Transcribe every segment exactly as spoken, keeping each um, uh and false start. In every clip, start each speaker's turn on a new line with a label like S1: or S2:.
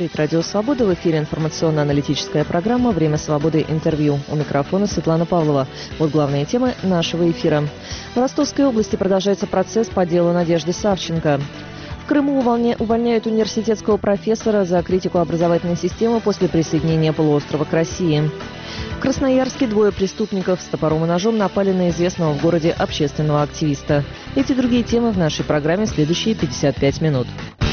S1: Говорит Радио Свобода. В эфире информационно-аналитическая программа «Время свободы. Интервью». У микрофона Светлана Павлова. Вот главные темы нашего эфира. В Ростовской области продолжается процесс по делу Надежды Савченко. В Крыму увольняют университетского профессора за критику образовательной системы после присоединения полуострова к России. В Красноярске двое преступников с топором и ножом напали на известного в городе общественного активиста. Эти и другие темы в нашей программе следующие пятьдесят пять минут.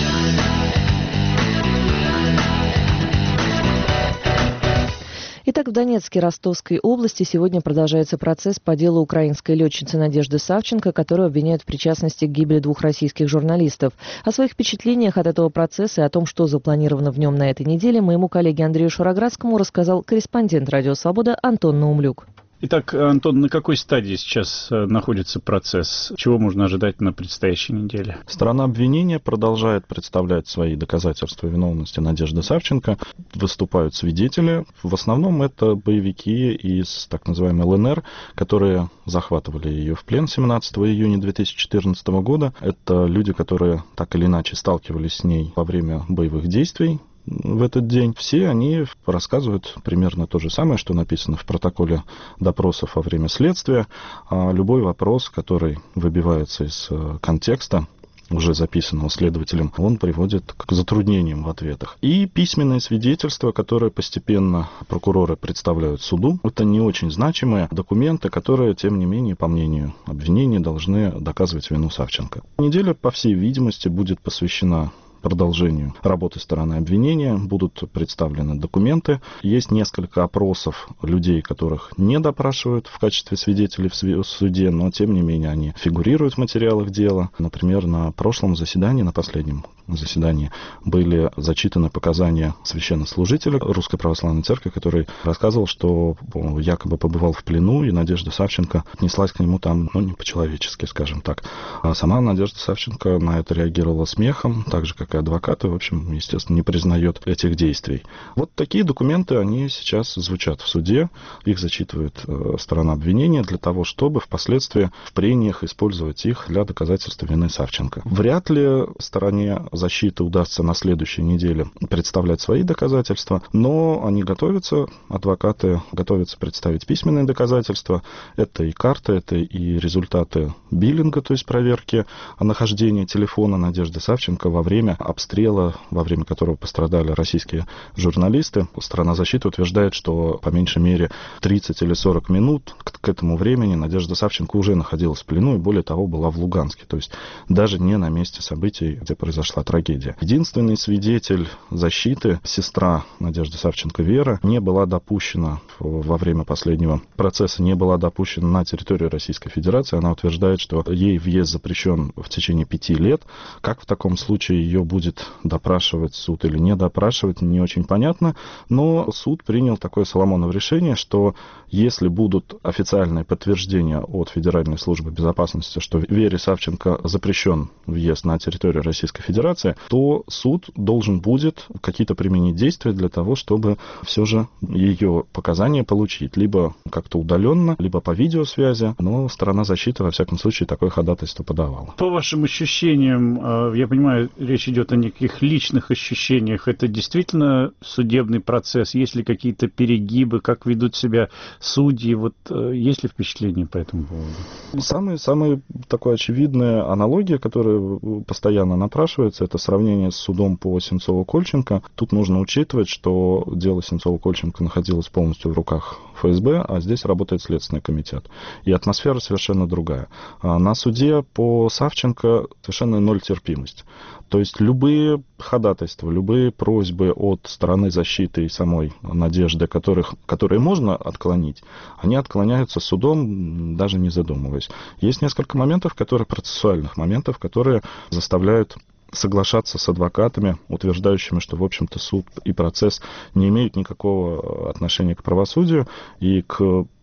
S1: Итак, в Донецкой и Ростовской области сегодня продолжается процесс по делу украинской летчицы Надежды Савченко, которую обвиняют в причастности к гибели двух российских журналистов. О своих впечатлениях от этого процесса и о том, что запланировано в нем на этой неделе, моему коллеге Андрею Шароградскому рассказал корреспондент «Радио Свобода» Антон Наумлюк.
S2: Итак, Антон, на какой стадии сейчас находится процесс? Чего можно ожидать на предстоящей неделе?
S3: Сторона обвинения продолжает представлять свои доказательства виновности Надежды Савченко. Выступают свидетели. В основном это боевики из так называемой эл эн эр, которые захватывали ее в плен семнадцатого июня две тысячи четырнадцатого года. Это люди, которые так или иначе сталкивались с ней во время боевых действий в этот день. Все они рассказывают примерно то же самое, что написано в протоколе допросов во время следствия. А любой вопрос, который выбивается из контекста, уже записанного следователем, он приводит к затруднениям в ответах. И письменные свидетельства, которые постепенно прокуроры представляют суду, это не очень значимые документы, которые, тем не менее, по мнению обвинения, должны доказывать вину Савченко. Неделя, по всей видимости, будет посвящена продолжению работы стороны обвинения. Будут представлены документы. Есть несколько опросов людей, которых не допрашивают в качестве свидетелей в суде, но, тем не менее, они фигурируют в материалах дела. Например, на прошлом заседании, на последнем заседании, были зачитаны показания священнослужителя Русской Православной Церкви, который рассказывал, что якобы побывал в плену, и Надежда Савченко отнеслась к нему там, ну, не по-человечески, скажем так. А сама Надежда Савченко на это реагировала смехом, так же, как и адвокаты, в общем, естественно, не признает этих действий. Вот такие документы, они сейчас звучат в суде, их зачитывает э, сторона обвинения для того, чтобы впоследствии в прениях использовать их для доказательства вины Савченко. Вряд ли стороне защиты удастся на следующей неделе представлять свои доказательства, но они готовятся, адвокаты готовятся представить письменные доказательства. Это и карты, это и результаты биллинга, то есть проверки о нахождении телефона Надежды Савченко во время обстрела, во время которого пострадали российские журналисты. Сторона защиты утверждает, что по меньшей мере тридцать или сорок минут к, к этому времени Надежда Савченко уже находилась в плену и, более того, была в Луганске, то есть даже не на месте событий, где произошла трагедия. Единственный свидетель защиты, сестра Надежды Савченко Вера, не была допущена во время последнего процесса, не была допущена на территорию Российской Федерации. Она утверждает, что ей въезд запрещен в течение пяти лет. Как в таком случае ее будет допрашивать суд или не допрашивать, не очень понятно. Но суд принял такое Соломоново решение, что если будут официальные подтверждения от Федеральной службы безопасности, что Вере Савченко запрещен въезд на территорию Российской Федерации, то суд должен будет какие-то применить действия для того, чтобы все же ее показания получить. Либо как-то удаленно, либо по видеосвязи, но сторона защиты, во всяком случае, такое ходатайство подавала.
S2: По вашим ощущениям, я понимаю, речь идет о неких личных ощущениях. Это действительно судебный процесс? Есть ли какие-то перегибы? Как ведут себя судьи? Вот есть ли впечатление по этому поводу?
S3: Самая, самая такая очевидная аналогия, которая постоянно напрашивается, это сравнение с судом по Сенцову-Кольченко. Тут нужно учитывать, что дело Сенцова-Кольченко находилось полностью в руках эф эс бэ, а здесь работает Следственный комитет. И атмосфера совершенно другая. На суде по Савченко совершенно ноль терпимость. То есть любые ходатайства, любые просьбы от стороны защиты и самой Надежды, которых, которые можно отклонить, они отклоняются судом, даже не задумываясь. Есть несколько моментов, которые, процессуальных моментов, которые заставляют соглашаться с адвокатами, утверждающими, что, в общем-то, суд и процесс не имеют никакого отношения к правосудию и к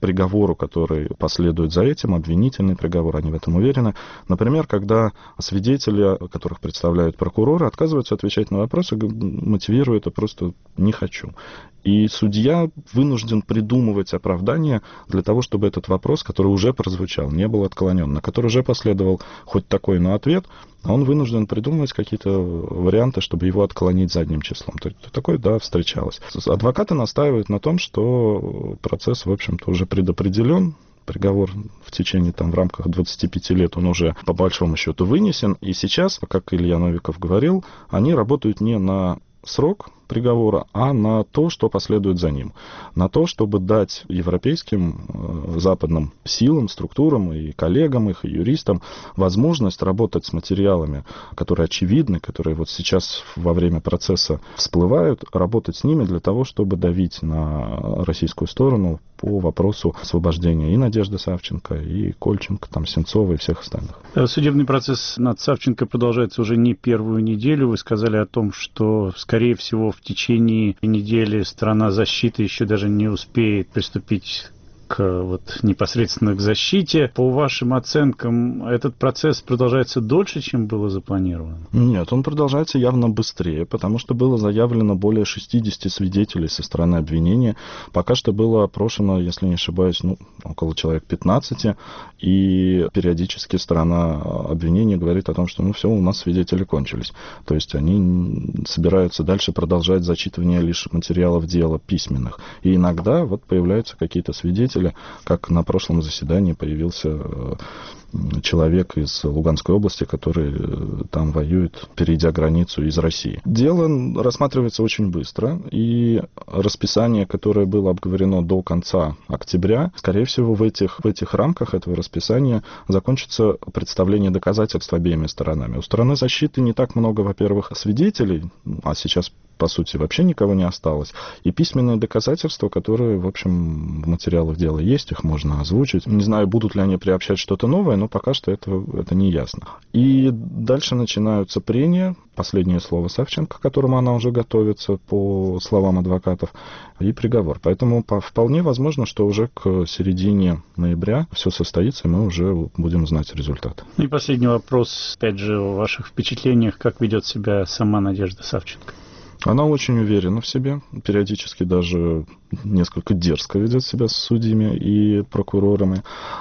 S3: приговору, который последует за этим, обвинительный приговор, они в этом уверены. Например, когда свидетели, которых представляют прокуроры, отказываются отвечать на вопросы, мотивируя это просто «не хочу». И судья вынужден придумывать оправдание для того, чтобы этот вопрос, который уже прозвучал, не был отклонен, на который уже последовал хоть такой, но ответ, а он вынужден придумывать какие-то варианты, чтобы его отклонить задним числом. То есть такое, да, встречалось. Адвокаты настаивают на том, что процесс, в общем-то, уже предопределен, приговор в течение, там, в рамках двадцати пяти лет, он уже по большому счету вынесен. И сейчас, как Илья Новиков говорил, они работают не на срок приговора, а на то, что последует за ним. На то, чтобы дать европейским э, западным силам, структурам и коллегам их, и юристам возможность работать с материалами, которые очевидны, которые вот сейчас во время процесса всплывают, работать с ними для того, чтобы давить на российскую сторону по вопросу освобождения и Надежды Савченко, и Кольченко, там, Сенцова и всех остальных.
S2: Судебный процесс над Савченко продолжается уже не первую неделю. Вы сказали о том, что, скорее всего, в течение недели сторона защиты еще даже не успеет приступить к вот непосредственно к защите. По вашим оценкам, этот процесс продолжается дольше, чем было запланировано?
S3: Нет, он продолжается явно быстрее, потому что было заявлено более шестидесяти свидетелей со стороны обвинения. Пока что было опрошено, если не ошибаюсь, ну, около человек пятнадцати, и периодически сторона обвинения говорит о том, что ну все, у нас свидетели кончились. То есть они собираются дальше продолжать зачитывание лишь материалов дела письменных. И иногда вот появляются какие-то свидетели, как на прошлом заседании появился человек из Луганской области, который там воюет, перейдя границу из России. Дело рассматривается очень быстро, и расписание, которое было обговорено до конца октября, скорее всего, в этих, в этих рамках этого расписания закончится представление доказательств обеими сторонами. У стороны защиты не так много, во-первых, свидетелей, а сейчас по сути, вообще никого не осталось. И письменные доказательства, которые, в общем, в материалах дела есть, их можно озвучить. Не знаю, будут ли они приобщать что-то новое, но пока что это, это не ясно. И дальше начинаются прения. Последнее слово Савченко, к которому она уже готовится, по словам адвокатов, и приговор. Поэтому вполне возможно, что уже к середине ноября все состоится, и мы уже будем знать результат.
S2: И последний вопрос, опять же, о ваших впечатлениях, как ведет себя сама Надежда Савченко.
S3: Она очень уверена в себе, периодически даже несколько дерзко ведет себя с судьями и прокурорами.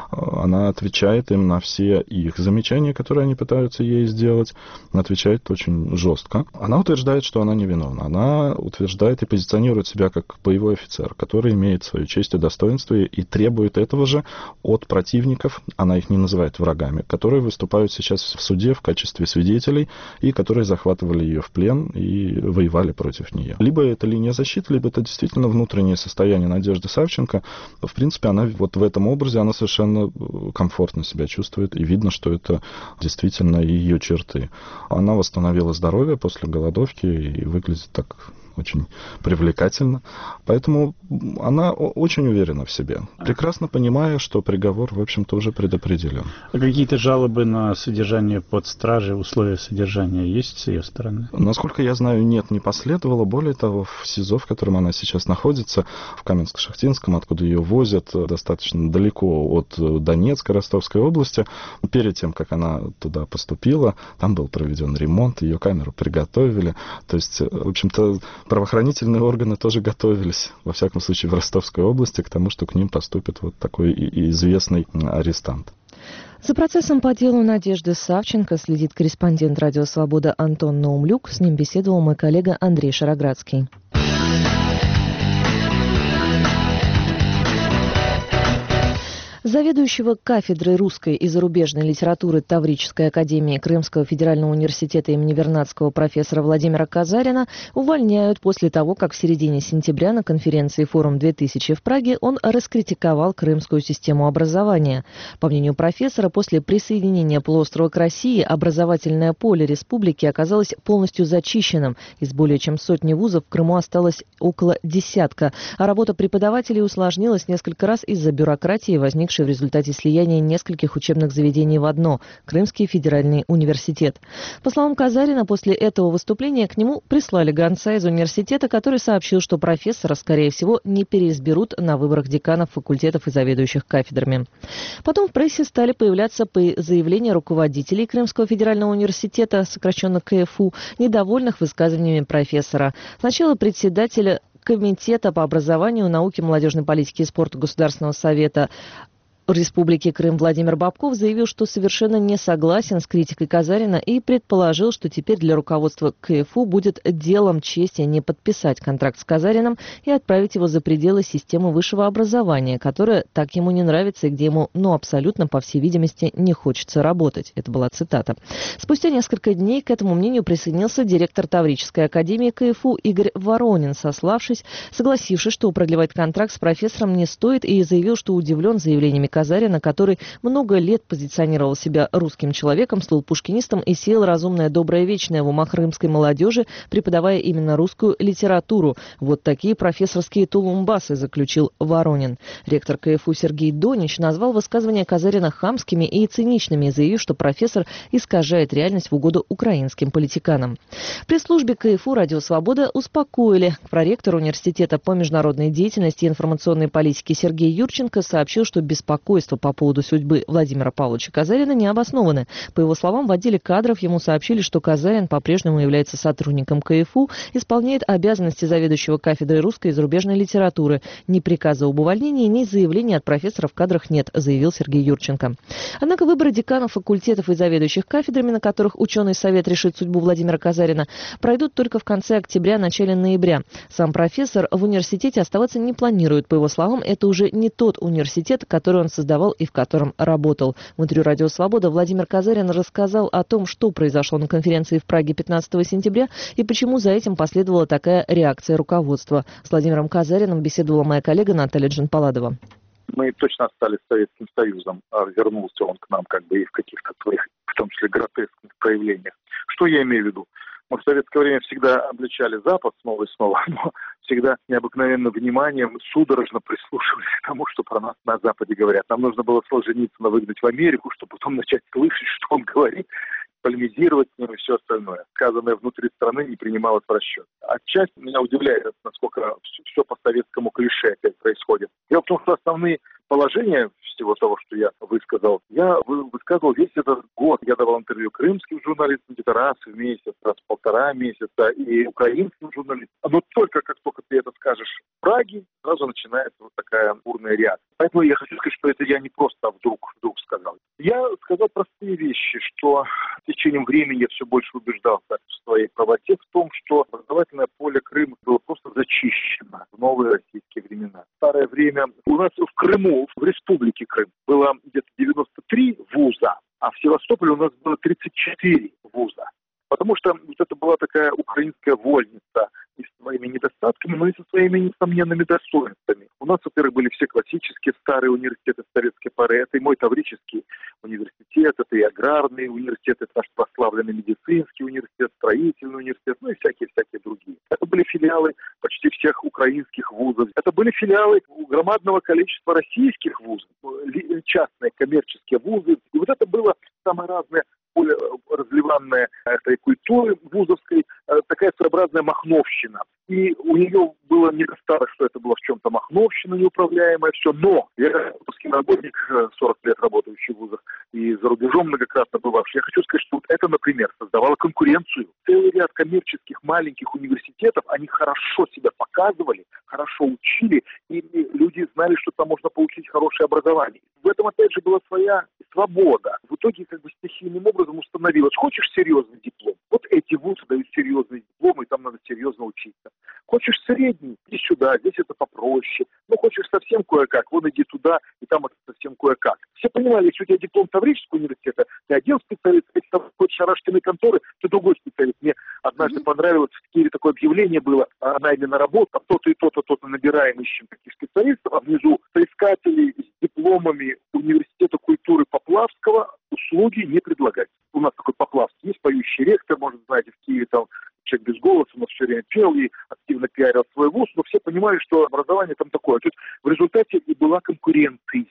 S3: Она отвечает им на все их замечания, которые они пытаются ей сделать. Она отвечает очень жестко. Она утверждает, что она невиновна. Она утверждает и позиционирует себя как боевой офицер, который имеет свою честь и достоинство и требует этого же от противников, она их не называет врагами, которые выступают сейчас в суде в качестве свидетелей и которые захватывали ее в плен и воевали против нее. Либо это линия защиты, либо это действительно внутреннее состояние Надежды Савченко. В принципе, она вот в этом образе, она совершенно комфортно себя чувствует, и видно, что это действительно ее черты. Она восстановила здоровье после голодовки и выглядит так очень привлекательно. Поэтому она очень уверена в себе, прекрасно понимая, что приговор, в общем-то, уже предопределен.
S2: А какие-то жалобы на содержание под стражей, условия содержания есть с ее стороны?
S3: Насколько я знаю, нет, не последовало. Более того, в СИЗО, в котором она сейчас находится, в Каменск-Шахтинском, откуда ее возят достаточно далеко от Донецкой, Ростовской области, перед тем, как она туда поступила, там был проведен ремонт, ее камеру приготовили. То есть, в общем-то, правоохранительные органы тоже готовились, во всяком случае, в Ростовской области, к тому, что к ним поступит вот такой известный арестант.
S1: За процессом по делу Надежды Савченко следит корреспондент «Радио Свобода» Антон Наумлюк. С ним беседовал мой коллега Андрей Шароградский. Заведующего кафедрой русской и зарубежной литературы Таврической академии Крымского федерального университета имени Вернадского профессора Владимира Казарина увольняют после того, как в середине сентября на конференции «Форум-две тысячи» в Праге он раскритиковал крымскую систему образования. По мнению профессора, после присоединения полуострова к России образовательное поле республики оказалось полностью зачищенным. Из более чем сотни вузов в Крыму осталось около десятка, а работа преподавателей усложнилась несколько раз из-за бюрократии, возникшей возникший в результате слияния нескольких учебных заведений в одно – Крымский федеральный университет. По словам Казарина, после этого выступления к нему прислали гонца из университета, который сообщил, что профессора, скорее всего, не переизберут на выборах деканов факультетов и заведующих кафедрами. Потом в прессе стали появляться заявления руководителей Крымского федерального университета, сокращенно ка эф у, недовольных высказываниями профессора. Сначала председателя Комитета по образованию, науке, молодежной политике и спорту Государственного совета Республики Крым Владимир Бабков заявил, что совершенно не согласен с критикой Казарина и предположил, что теперь для руководства ка эф у будет делом чести не подписать контракт с Казариным и отправить его за пределы системы высшего образования, которая так ему не нравится и где ему, ну, абсолютно, по всей видимости, не хочется работать. Это была цитата. Спустя несколько дней к этому мнению присоединился директор Таврической академии ка эф у Игорь Воронин, сославшись, согласившись, что продлевать контракт с профессором не стоит, и заявил, что удивлен заявлениями Казарина, который много лет позиционировал себя русским человеком, стал пушкинистом и сеял разумное, доброе, вечное в умах крымской молодежи, преподавая именно русскую литературу. Вот такие профессорские тулумбасы, заключил Воронин. Ректор ка эф у Сергей Донич назвал высказывания Казарина хамскими и циничными, заявив, что профессор искажает реальность в угоду украинским политиканам. В пресс-службе ка эф у «Радио Свобода» успокоили. Проректор университета по международной деятельности и информационной политике Сергей Юрченко сообщил, что беспокойство по поводу судьбы Владимира Павловича Казарина не обоснованы. По его словам, в отделе кадров ему сообщили, что Казарин по-прежнему является сотрудником ка эф у, исполняет обязанности заведующего кафедрой русской и зарубежной литературы. Ни приказа об увольнении, ни заявления от профессора в кадрах нет, заявил Сергей Юрченко. Однако выборы деканов факультетов и заведующих кафедрами, на которых ученый совет решит судьбу Владимира Казарина, пройдут только в конце октября, начале ноября. Сам профессор в университете оставаться не планирует. По его словам, это уже не тот университет, который он создавал и в котором работал. В интервью «Радио Свобода» Владимир Казарин рассказал о том, что произошло на конференции в Праге пятнадцатого сентября и почему за этим последовала такая реакция руководства. С Владимиром Казариным беседовала моя коллега Наталья Джанпаладова.
S4: Мы точно остались Советским Союзом, а вернулся он к нам как бы и в каких-то своих, в том числе гротескных проявлениях. Что я имею в виду? Мы в советское время всегда обличали Запад снова и снова, но всегда необыкновенным вниманием судорожно прислушивались к тому, что про нас на Западе говорят. Нам нужно было Солженицына выгнать в Америку, чтобы потом начать слышать, что он говорит, полемизировать с ним и все остальное. Сказанное внутри страны не принималось в расчет. Отчасти меня удивляет, насколько все по советскому клише опять происходит. Дело в том, что основные положения всего того, что я высказал, я высказывал весь этот год. Я давал интервью крымским журналистам где-то раз в месяц, раз в полтора месяца, и украинским журналистам. Но только как только ты это скажешь в Праге, сразу начинается вот такая бурная реакция. Поэтому я хочу сказать, что это я не просто вдруг, вдруг сказал. Я сказал простые вещи, что с течением времени я все больше убеждался в своей правоте в том, что образовательное поле Крыма было просто зачищено в новые российские времена. В старое время у нас в Крыму, в республике Крым, было где-то девяносто три вуза, а в Севастополе у нас было тридцать четыре вуза. Потому что вот это была такая украинская вольница и с своими недостатками, но и со своими несомненными достоинствами. У нас, во-первых, были все классические старые университеты советской поры. Это и мой Таврический университет, это и аграрный университет, это наш прославленный медицинский университет, строительный университет, ну и всякие-всякие другие. Это были филиалы почти всех украинских вузов. Это были филиалы громадного количества российских вузов, частные коммерческие вузы. И вот это было самое разное, более разливанная этой культуры вузовской, такая своеобразная махновщина. И у нее было недостаток, что это было в чем-то махновщина неуправляемая, все. Но я как вузовский работник, сорок лет работающий в вузах и за рубежом многократно бывавший, я хочу сказать, что вот это, например, создавало конкуренцию. Целый ряд коммерческих маленьких университетов, они хорошо себя показывали, хорошо учили, и люди знали, что там можно получить хорошее образование. В этом, опять же, была своя свобода. В итоге, как бы, стихийным образом установилось: хочешь серьезный диплом? Вот эти вузы дают серьезный диплом, и там надо серьезно учиться. Хочешь средний? Иди сюда, здесь это попроще. Ну, хочешь совсем кое-как? Вон иди туда, и там это совсем кое-как. Все понимали, если у тебя диплом Таврического университета, ты один специалист, если там хочешь шарашкиной конторы, ты другой специалист. Мне однажды mm-hmm. понравилось, в Киеве такое объявление было о найме на работу, а то-то и то-то, то-то набираем, ищем таких специалистов, а внизу соискатели с дипломами университета культуры Поплавского услуги не предлагать. У нас такой Поплавский есть, поющий ректор, может, знаете, в Киеве там человек без голоса, но все время пел и активно пиарил свой вуз, но все понимали, что образование там такое. Тут в результате и была конкуренция.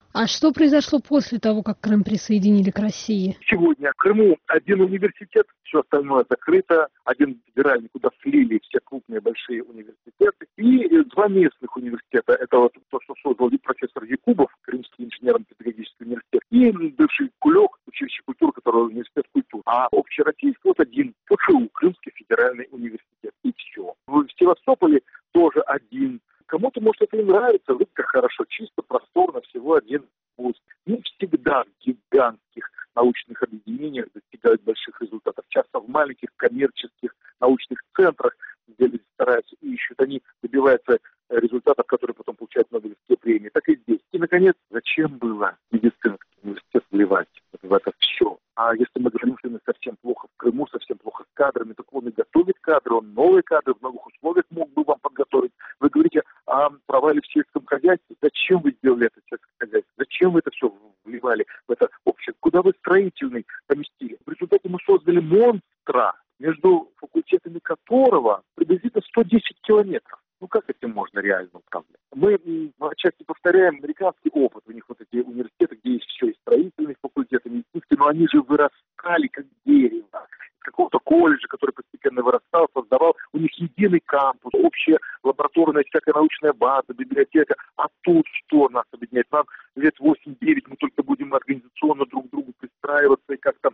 S5: А что произошло после того, как Крым присоединили к России?
S4: Сегодня в Крыму один университет, все остальное закрыто, один федеральный, куда слили все крупные большие университеты, и два местных университета. Это вот то, что создал профессор Якубов, Крымский инженерно-педагогический университет, и бывший Кулек, училище культуры, который университет культуры. А общероссийский вот один, КФУ, Крымский федеральный университет. И все. В Севастополе тоже один. Кому-то, может, это и нравится, вот как хорошо, чисто, просторно, всего один вуз. Не всегда в гигантских научных объединениях достигают больших результатов. Часто в маленьких коммерческих научных центрах, где люди стараются и ищут, они добиваются результатов, которые потом получают Нобелевские премии. Так и здесь. И, наконец, зачем было медицинский университет вливать в это все? А если мы говорим, что совсем плохо в Крыму, совсем плохо с кадрами, так он и готовит кадры, он новые кадры в новых условиях мог бы вам подготовить. Вы говорите о провале в сельском хозяйстве. Зачем вы сделали это сельское хозяйство? Зачем вы это все вливали в это общество? Куда вы строительный поместили? В результате мы создали монстра, между факультетами которого приблизительно сто десять километров. Ну как этим можно реально управлять? Мы отчасти повторяем американский опыт. У них вот эти университеты, где есть все, и строительные факультеты, и медицинские, но они же вырастали как дерево. Из какого-то колледжа, который постепенно вырастал, создавал. У них единый кампус, общая лабораторная всякая научная база, библиотека. А тут что нас объединяет? Нам лет восемь-девять мы только будем организационно друг к другу пристраиваться и как-то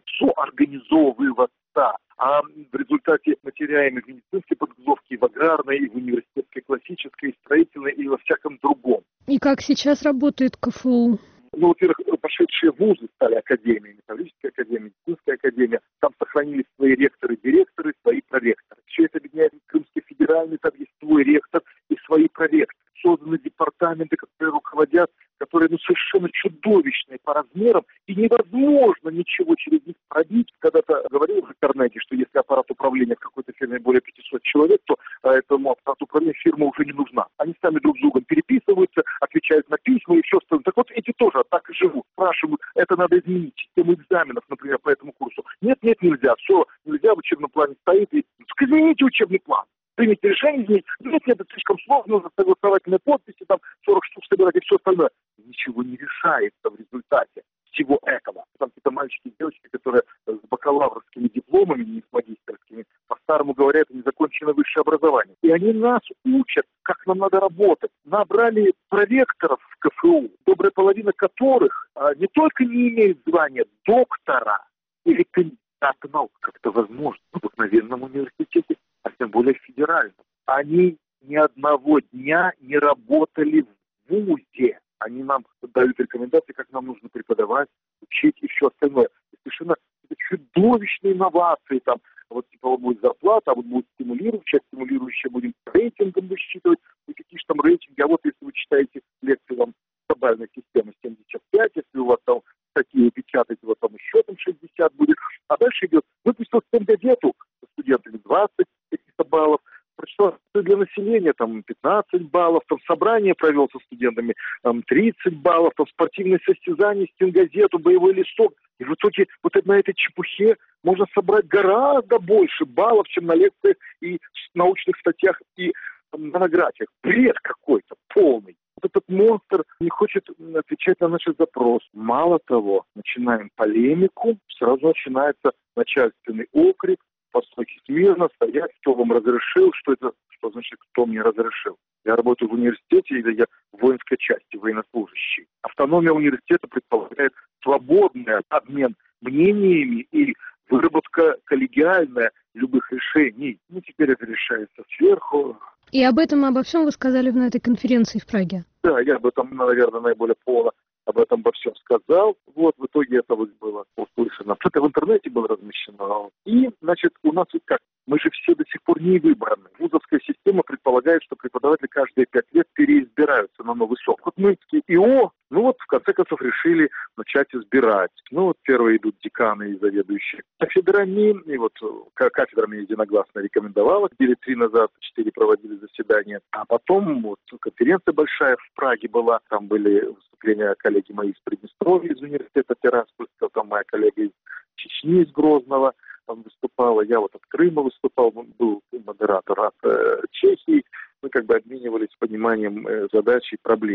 S4: соорганизовываться. А в результате мы теряем и в медицинской подготовке, и в аграрной, и в университетской, классической, и строительной, и во всяком другом.
S5: И как сейчас работает КФУ?
S4: Ну, во-первых, пошедшие вузы стали академиями, Таврическая академия, медицинская академия. Там сохранились свои ректоры, директоры, свои проректоры. Все это объединяет Крымский федеральный, там есть свой ректор и свои проректоры. Созданы департаменты, которые руководят, которые ну, совершенно чудовищные по размерам, и невозможно ничего через них пробить. Когда-то говорил в интернете, что если аппарат управления в какой-то фирме более пятисот человек, то а, этому аппарату управления фирма уже не нужна. Они сами друг с другом переписываются, отвечают на письма и все остальное. Так вот эти тоже так и живут. Спрашивают, это надо изменить систему экзаменов, например, по этому курсу. Нет, нет, нельзя. Все, нельзя, в учебном плане стоит. И измените учебный план. Примите решение изменить. Нет, нет, это слишком сложно, нужно согласовательные подписи, там сорок штук собирать и все остальное. Ничего не решается в результате всего этого. Там какие-то мальчики и девочки, которые с бакалаврскими дипломами, не с магистерскими, по-старому говоря, это незаконченное высшее образование. И они нас учат, как нам надо работать. Набрали проректоров в КФУ, добрая половина которых а, не только не имеют звания доктора или кандидата наук, как это возможно в обыкновенном университете, а тем более федеральном. Они ни одного дня не работали в вузе. Они нам дают рекомендации, как нам нужно преподавать, учить и все остальное. И совершенно чудовищные инновации. Там, вот типа вот будет зарплата, а вот будет стимулировать, часть стимулирующая будем рейтингом высчитывать. И какие же там рейтинги. А вот если вы читаете лекции вам глобальной системы семьдесят пять, если у вас там статьи печатаете, вот там еще там шестьдесят будет. А дальше идет, выпустил стенгазету со студентами двадцать каких-то баллов, прочитал для населения там пятнадцать баллов, там собрание провел со студентами там тридцать баллов, там спортивные состязания, стенгазету, боевой листок. И в итоге вот на этой чепухе можно собрать гораздо больше баллов, чем на лекциях и научных статьях и монографиях. Бред какой-то полный. Вот этот монстр не хочет отвечать на наши запросы. Мало того, начинаем полемику, сразу начинается начальственный окрик, по стойке смирно стоять, кто вам разрешил, что это, что значит, кто мне разрешил. Я работаю в университете, или я в воинской части, военнослужащий. Автономия университета предполагает свободный обмен мнениями и выработка коллегиальная любых решений. Ну, теперь это решается сверху.
S5: И об этом и обо всем вы сказали на этой конференции в Праге.
S4: Да, я об этом, наверное, наиболее полно об этом во всем сказал. Вот, в итоге это вот было услышано. Это в интернете было размещено. И, значит, у нас вот как? Мы же все до сих пор не выбраны. Вузовская система предполагает, что преподаватели каждые пять лет переизбираются на новый срок. Вот мы такие, ИО, ну вот, в конце концов, решили начать избирать. Ну вот, первые идут деканы и заведующие кафедрами. И вот кафедрами единогласно рекомендовала. Недели три назад, четыре проводили заседания. А потом вот конференция большая в Праге была. Там были выступления коллеги мои из Приднестровья, из университета Тираспольского, там моя коллега из Чечни, из Грозного. Там выступала, я вот от Крыма выступал, был модератор от э, Чехии. Мы как бы обменивались пониманием э, задач и проблем.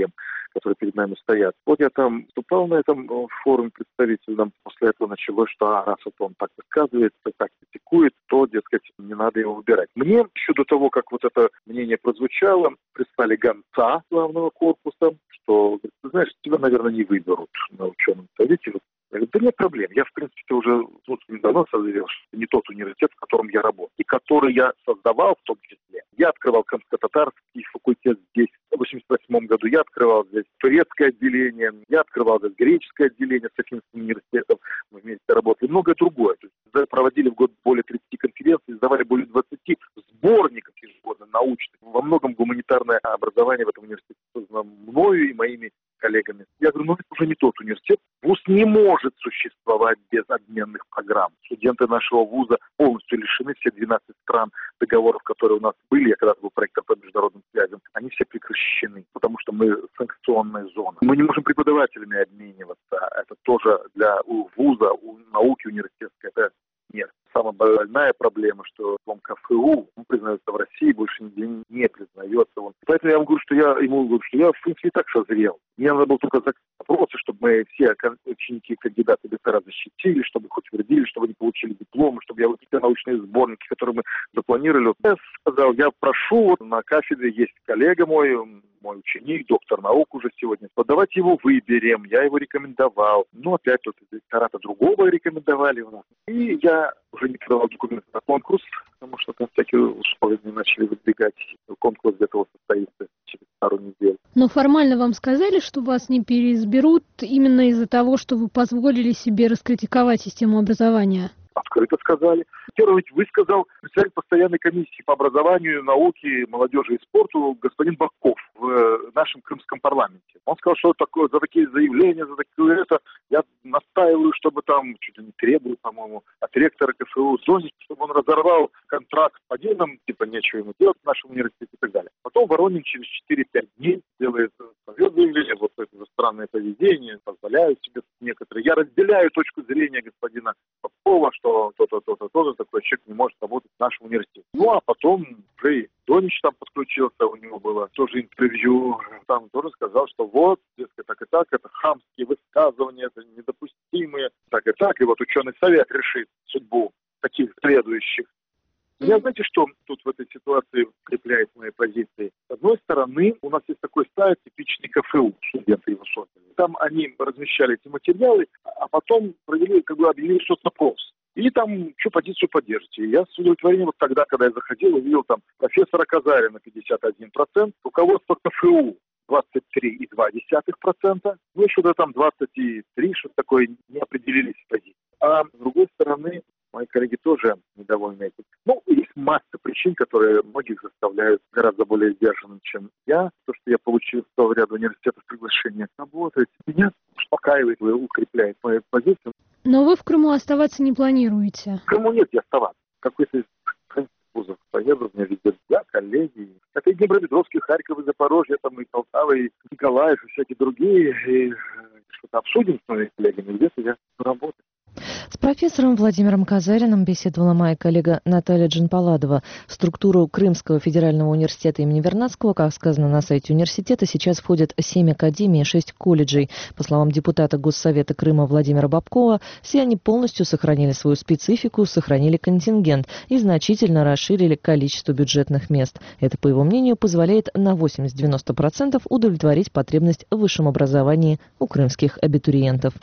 S4: которые перед нами стоят. Вот я там выступал на этом форуме представительном, после этого началось, что а, раз вот он так высказывается, так критикует, то, дескать, не надо его выбирать. Мне еще до того, как вот это мнение прозвучало, прислали гонца главного корпуса, что, ты знаешь, тебя, наверное, не выберут на ученом совете. Я говорю, да нет проблем. Я, в принципе, уже давно созрел, что это не тот университет, в котором я работал, и который я создавал в том числе. Я открывал крымско-татарский факультет здесь в восемьдесят восьмом году, я открывал здесь турецкое отделение, я открывал здесь греческое отделение с Софийским университетом, мы вместе работали, и многое другое. То есть проводили в год более тридцати конференций, издавали более двадцати сборников ежегодно научных. Во многом гуманитарное образование в этом университете создано мною и моими коллегами. Я говорю, ну это уже не тот университет. Вуз не может существовать без обменных программ. Студенты нашего вуза полностью лишены, все двенадцать стран договоров, которые у нас были, я когда-то был проектор по международным связям, они все прекращены, потому что мы санкционная зона. Мы не можем преподавателями обмениваться. Это тоже для у вуза, у науки университетской, это нет. Самая больная проблема, что в КФУ он признается в России, больше нигде не признается. Он. Поэтому я ему говорю, что я ему говорю, что я в принципе и так созрел. Мне надо было только закрыть вопросы, чтобы мы все ученики, кандидаты доктора защитили, чтобы хоть утвердили, чтобы они получили дипломы, чтобы я вот те научные сборники, которые мы запланировали. Я сказал, я прошу, вот на кафедре есть коллега мой, мой ученик, доктор наук уже сегодня. Вот давайте его выберем. Я его рекомендовал. Ну, опять тут доктората другого рекомендовали у нас. И я уже не подавал документы на конкурс, потому что там всякие условия начали выдвигать. Конкурс где-то состоится через пару недель.
S5: Но формально вам сказали, что вас не переизберут именно из-за того, что вы позволили себе раскритиковать систему образования?
S4: Открыто сказали. Первый ведь высказал председатель постоянной комиссии по образованию, науке, молодежи и спорту господин Баков в нашем крымском парламенте. Он сказал, что такое, за такие заявления, за такое это, я настаиваю, чтобы там, чуть ли не требую, по-моему, от ректора КФУ Зонич, чтобы он разорвал контракт с Паденом, типа нечего ему делать в нашем университете и так далее. Потом Воронин через четыре-пять дней делает свое заявление, вот это за странное поведение, позволяю себе некоторые. Я разделяю точку зрения господина Попова, что то-то, то-то, то-то, такой человек не может работать в нашем университете. Ну, а потом уже и Донич там подключился, у него было тоже интервью, там тоже сказал, что вот, дескать, так и так, это хамские высказывания, это недопустимые, так и так, и вот ученый совет решит судьбу таких следующих. Я, знаете, что тут в этой ситуации укрепляет мои позиции? С одной стороны, у нас есть такой сайт, типичный КФУ, студенты его создали. Там они размещали эти материалы, а потом провели, как бы объявили соцопрос. И там, что позицию поддержите. Я с удовлетворением вот тогда, когда я заходил, увидел там профессора Казарина пятьдесят один процент, руководство КФУ двадцать три и два десятых процента, ну, что-то там двадцать три, что-то такое, не определились в позиции. А с другой стороны, мои коллеги тоже недовольны этим. Ну, есть масса причин, которые многих заставляют гораздо более сдержанным, чем я. То, что я получил в ряд университетов приглашение работать, меня успокаивает и укрепляет мою позицию.
S5: Но вы в Крыму оставаться не планируете?
S4: В Крыму нет, я оставаться. Какой-то из вузов поеду, меня везде я, коллеги. Это и Днепропетровский, Харьков, и Запорожье, там и Полтава, и Николаев, и всякие другие. И что-то обсудим с моими коллегами, где-то я работаю.
S1: С профессором Владимиром Казариным беседовала моя коллега Наталья Джанпаладова. В структуру Крымского федерального университета имени Вернадского, как сказано на сайте университета, сейчас входят семь академий и шесть колледжей. По словам депутата Госсовета Крыма Владимира Бабкова, все они полностью сохранили свою специфику, сохранили контингент и значительно расширили количество бюджетных мест. Это, по его мнению, позволяет на восемьдесят-девяносто процентов удовлетворить потребность в высшем образовании у крымских абитуриентов.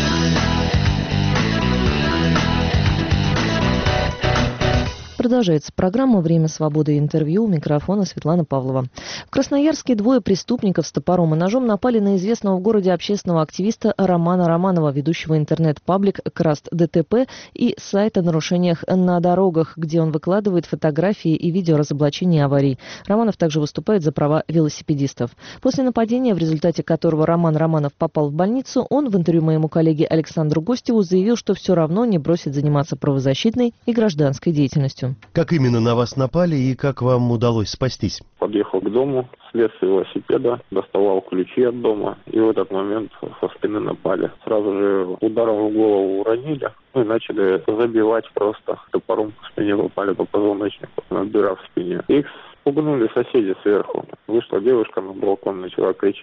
S1: Продолжается программа «Время свободы» и интервью. У микрофона Светлана Павлова. В Красноярске двое преступников с топором и ножом напали на известного в городе общественного активиста Романа Романова, ведущего интернет-паблик «Краст ДТП» и сайт о нарушениях на дорогах, где он выкладывает фотографии и видео разоблачения аварий. Романов также выступает за права велосипедистов. После нападения, в результате которого Роман Романов попал в больницу, он в интервью моему коллеге Александру Гостеву заявил, что все равно не бросит заниматься правозащитной и гражданской деятельностью.
S6: Как именно на вас напали и как вам удалось спастись?
S7: Подъехал к дому, слез с велосипеда, доставал ключи от дома, и в этот момент со спины напали. Сразу же ударом в голову уронили, ну и начали забивать просто. Топором по спине попали по позвоночнику, на дыра в спине. Их спугнули соседи сверху. Вышла девушка на балкон, начала кричать.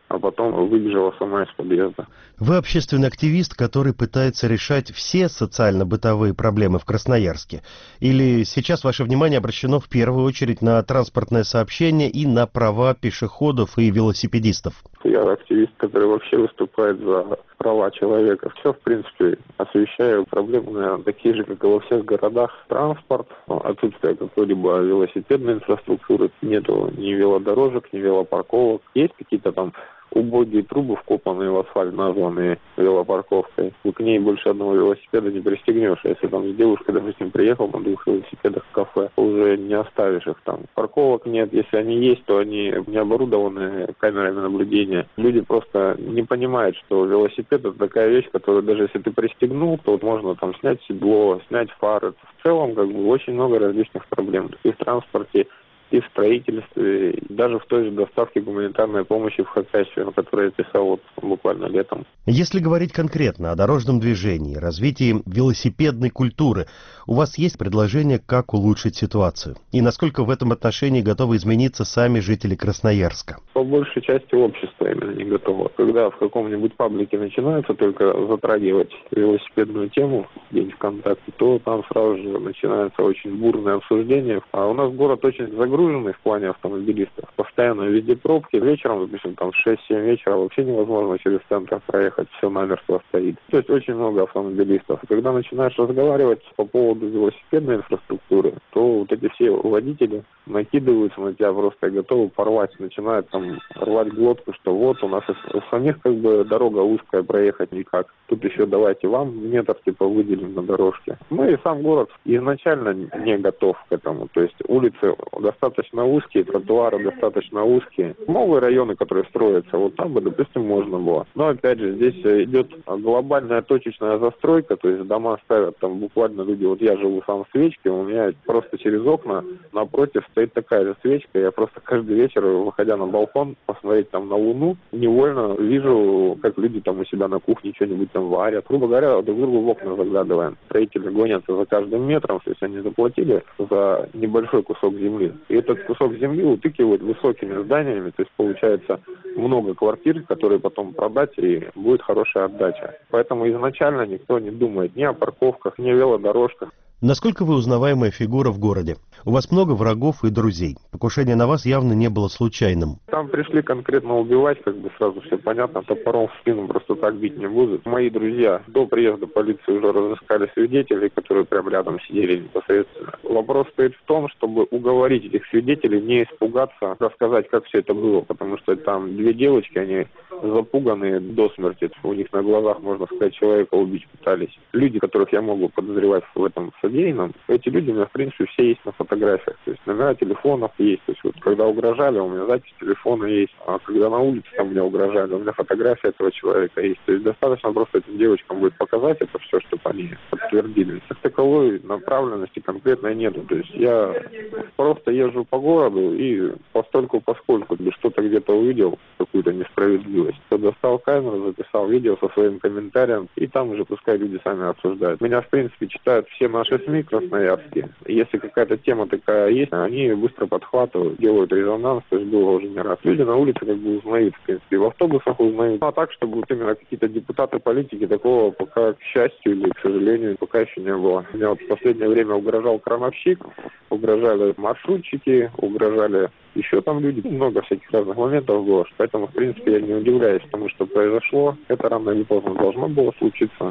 S7: а потом выбежала сама из подъезда.
S6: Вы общественный активист, который пытается решать все социально-бытовые проблемы в Красноярске? Или сейчас ваше внимание обращено в первую очередь на транспортное сообщение и на права пешеходов и велосипедистов?
S7: Я активист, который вообще выступает за права человека. Все, в принципе, освещаю проблемы, наверное, такие же, как и во всех городах. Транспорт, отсутствие какой-либо велосипедной инфраструктуры, нету ни велодорожек, ни велопарковок. Есть какие-то там убогие трубы, вкопанные в асфальт, названные велопарковкой. И к ней больше одного велосипеда не пристегнешь. А если там с девушкой, допустим, приехал на двух велосипедах в кафе, уже не оставишь их там. Парковок нет. Если они есть, то они не оборудованы камерами наблюдения. Люди просто не понимают, что велосипед — это такая вещь, которую даже если ты пристегнул, то вот можно там снять седло, снять фары. В целом, как бы, очень много различных проблем. И в транспорте, и в строительстве, и даже в той же доставке гуманитарной помощи в Хакасию, о которой я писал вот буквально летом.
S6: Если говорить конкретно о дорожном движении, развитии велосипедной культуры, у вас есть предложение, как улучшить ситуацию? И насколько в этом отношении готовы измениться сами жители Красноярска?
S7: По большей части общество именно не готово. Когда в каком-нибудь паблике начинаются только затрагивать велосипедную тему, день ВКонтакте, то там сразу же начинается очень бурное обсуждение. А у нас город очень загруженный в плане автомобилистов. Постоянно везде пробки. Вечером, допустим, там в шесть-семь вечера вообще невозможно через центр проехать, все намертво стоит. То есть очень много автомобилистов. Когда начинаешь разговаривать по поводу велосипедной инфраструктуры, то вот эти все водители накидываются на тебя просто готовы порвать. Начинают там рвать глотку, что вот у нас у самих как бы дорога узкая, проехать никак. Тут еще давайте вам метр типа выделим на дорожке. Ну и сам город изначально не готов к этому. То есть улицы достаточно узкие, тротуары достаточно узкие. Новые районы, которые строятся, вот там бы, допустим, можно было. Но опять же, здесь идет глобальная точечная застройка, то есть дома ставят там буквально люди. Вот я живу сам в Свечке, у меня просто через окна напротив стоит такая же свечка. Я просто каждый вечер, выходя на балкон, посмотреть там на луну, невольно вижу, как люди там у себя на кухне что-нибудь там варят. Грубо говоря, друг другу в окна заглядываем. Строители гонятся за каждым метром, то есть они заплатили за небольшой кусок земли. И этот кусок земли утыкивают высокими зданиями, то есть получается много квартир, которые потом продать, и будет хорошая отдача. Поэтому изначально никто не думает ни о парковках, ни о велодорожках.
S6: Насколько вы узнаваемая фигура в городе? У вас много врагов и друзей. Покушение на вас явно не было случайным.
S7: Там пришли конкретно убивать, как бы сразу все понятно. Топором в спину просто так бить не будут. Мои друзья до приезда полиции уже разыскали свидетелей, которые прямо рядом сидели непосредственно. Вопрос стоит в том, чтобы уговорить этих свидетелей не испугаться, рассказать, как все это было. Потому что там две девочки, они запуганные до смерти. У них на глазах, можно сказать, человека убить пытались. Люди, которых я могу подозревать в этом содеянном, эти люди у меня, в принципе, все есть на фотографиях. То есть номера телефонов есть. То есть вот когда угрожали, у меня запись телефона есть. А когда на улице там мне угрожали, у меня фотография этого человека есть. То есть достаточно просто этим девочкам будет показать это все, чтобы они подтвердили. Как таковой направленности конкретной нету. То есть я просто езжу по городу и постольку поскольку что-то где-то увидел, какую-то несправедливость, то достал камеру, записал видео со своим комментарием, и там уже пускай люди сами обсуждают. Меня, в принципе, читают все наши СМИ красноярские. Если какая-то тема такая есть, они ее быстро подхватывают, делают резонанс, то есть было уже не раз. Люди на улице как бы узнают, в принципе, в автобусах узнают. А так, чтобы вот именно какие-то депутаты, политики, такого пока, к счастью или к сожалению, пока еще не было. Меня вот в последнее время угрожал крановщик, угрожали маршрутчики, угрожали еще там люди. Много всяких разных моментов было. Поэтому, в принципе, я не удивляюсь тому, что произошло. Это рано или поздно должно было случиться.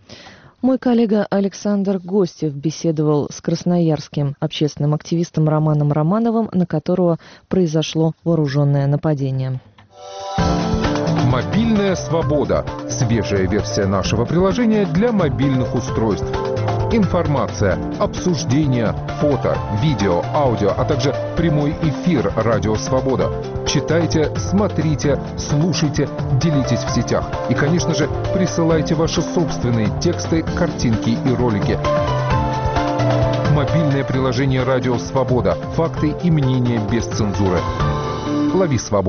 S1: Мой коллега Александр Гостев беседовал с красноярским общественным активистом Романом Романовым, на которого произошло вооруженное нападение.
S8: Мобильная свобода. Свежая версия нашего приложения для мобильных устройств. Информация, обсуждения, фото, видео, аудио, а также прямой эфир «Радио Свобода». Читайте, смотрите, слушайте, делитесь в сетях. И, конечно же, присылайте ваши собственные тексты, картинки и ролики. Мобильное приложение «Радио Свобода». Факты и мнения без цензуры. Лови свободу.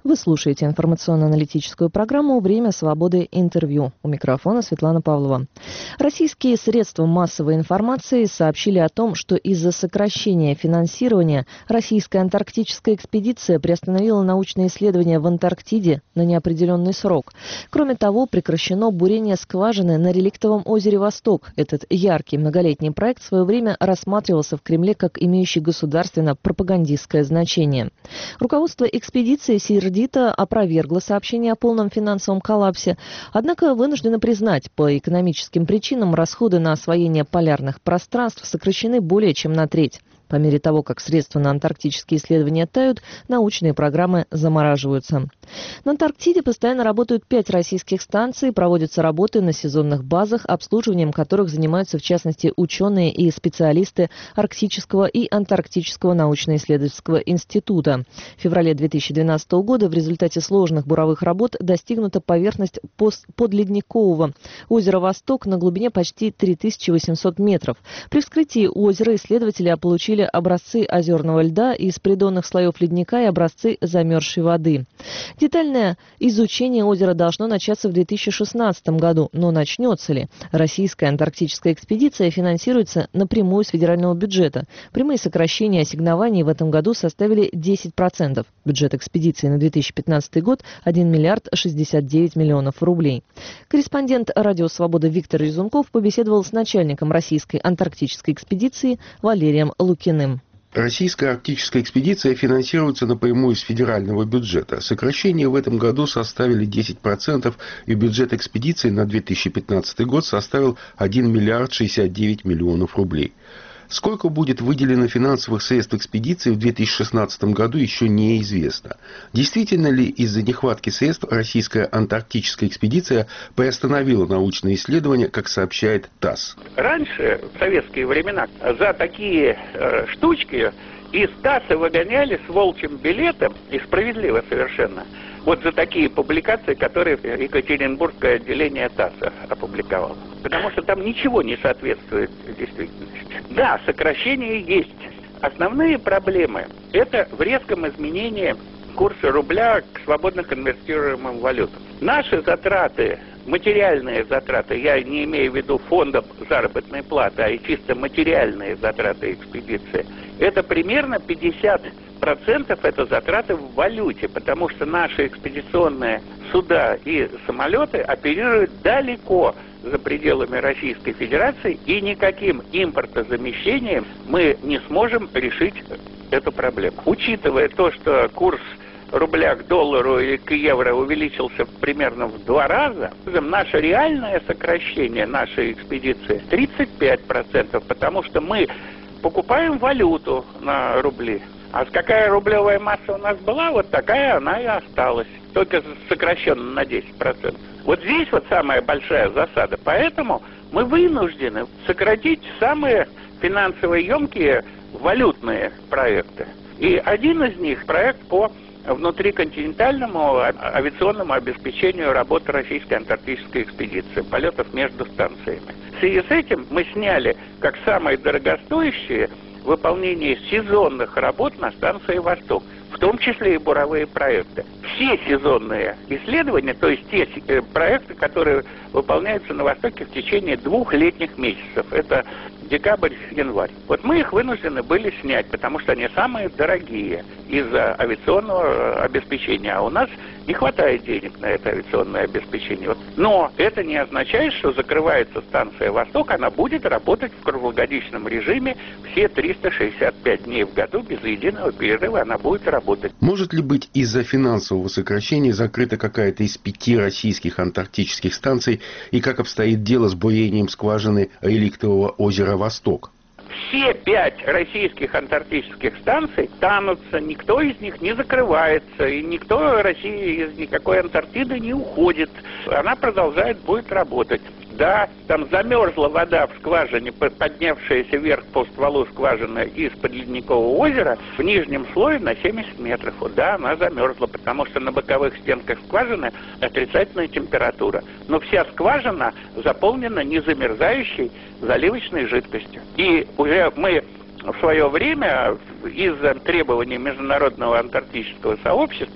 S1: Вы слушаете информационно-аналитическую программу «Время свободы. Интервью». У микрофона Светлана Павлова. Российские средства массовой информации сообщили о том, что из-за сокращения финансирования российская антарктическая экспедиция приостановила научные исследования в Антарктиде на неопределенный срок. Кроме того, прекращено бурение скважины на реликтовом озере «Восток». Этот яркий многолетний проект в свое время рассматривался в Кремле как имеющий государственно-пропагандистское значение. Руководство экспедиции сердито опровергло сообщение о полном финансовом коллапсе, однако вынуждено признать, по экономическим причинам расходы на освоение полярных пространств сокращены более чем на треть. По мере того, как средства на антарктические исследования тают, научные программы замораживаются. На Антарктиде постоянно работают пять российских станций, проводятся работы на сезонных базах, обслуживанием которых занимаются в частности ученые и специалисты Арктического и Антарктического научно-исследовательского института. В феврале две тысячи двенадцатого года в результате сложных буровых работ достигнута поверхность подледникового озера «Восток» на глубине почти три тысячи восемьсот метров. При вскрытии озера исследователи получили образцы озерного льда из придонных слоев ледника и образцы замерзшей воды. Детальное изучение озера должно начаться в две тысячи шестнадцатом году, но начнется ли? Российская антарктическая экспедиция финансируется напрямую с федерального бюджета. Прямые сокращения ассигнований в этом году составили десять процентов. Бюджет экспедиции на две тысячи пятнадцатый год – один миллиард шестьдесят девять миллионов рублей. Корреспондент «Радио Свобода» Виктор Резунков побеседовал с начальником российской антарктической экспедиции Валерием Лукиным.
S9: Российская арктическая экспедиция финансируется напрямую с федерального бюджета. Сокращения в этом году составили десять процентов, и бюджет экспедиции на две тысячи пятнадцатый год составил один миллиард шестьдесят девять миллионов рублей. Сколько будет выделено финансовых средств экспедиции в две тысячи шестнадцатом году, еще неизвестно. Действительно ли из-за нехватки средств российская антарктическая экспедиция приостановила научные исследования, как сообщает ТАСС?
S10: Раньше, в советские времена, за такие э, штучки из ТАССа выгоняли с волчьим билетом, и справедливо совершенно, вот за такие публикации, которые Екатеринбургское отделение ТАССа опубликовало. Потому что там ничего не соответствует действительности. Да, сокращения есть. Основные проблемы – это в резком изменении курса рубля к свободно конвертируемым валютам. Наши затраты, материальные затраты, я не имею в виду фондов заработной платы, а и чисто материальные затраты экспедиции, это примерно пятьдесят процентов это затраты в валюте, потому что наши экспедиционные суда и самолеты оперируют далеко за пределами Российской Федерации, и никаким импортозамещением мы не сможем решить эту проблему. Учитывая то, что курс рубля к доллару и к евро увеличился примерно в два раза, наше реальное сокращение нашей экспедиции тридцать пять процентов, потому что мы покупаем валюту на рубли. А какая рублевая масса у нас была, вот такая она и осталась, только сокращенно на десять процентов. Вот здесь вот самая большая засада. Поэтому мы вынуждены сократить самые финансово емкие валютные проекты. И один из них – проект по внутриконтинентальному авиационному обеспечению работы российской антарктической экспедиции, полетов между станциями. В связи с этим мы сняли как самые дорогостоящие выполнение сезонных работ на станции «Восток», в том числе и буровые проекты. Все сезонные исследования, то есть те проекты, которые выполняются на Востоке в течение двух летних месяцев, это декабрь, январь. Вот мы их вынуждены были снять, потому что они самые дорогие из-за авиационного обеспечения, а у нас не хватает денег на это авиационное обеспечение. Но это не означает, что закрывается станция «Восток», она будет работать в круглогодичном режиме все триста шестьдесят пять дней в году, без единого перерыва она будет работать.
S9: Может ли быть из-за финансового сокращения закрыта какая-то из пяти российских антарктических станций, и как обстоит дело с бурением скважины реликтового озера «Восток»?
S10: Все пять российских антарктических станций тянутся, никто из них не закрывается, и никто России из никакой Антарктиды не уходит. Она продолжает, будет работать. Да, там замерзла вода в скважине, поднявшаяся вверх по стволу скважины из-под Ледникового озера в нижнем слое на семьдесят метров. Вот, да, она замерзла, потому что на боковых стенках скважины отрицательная температура. Но вся скважина заполнена незамерзающей заливочной жидкостью. И уже мы в свое время из-за требований Международного антарктического сообщества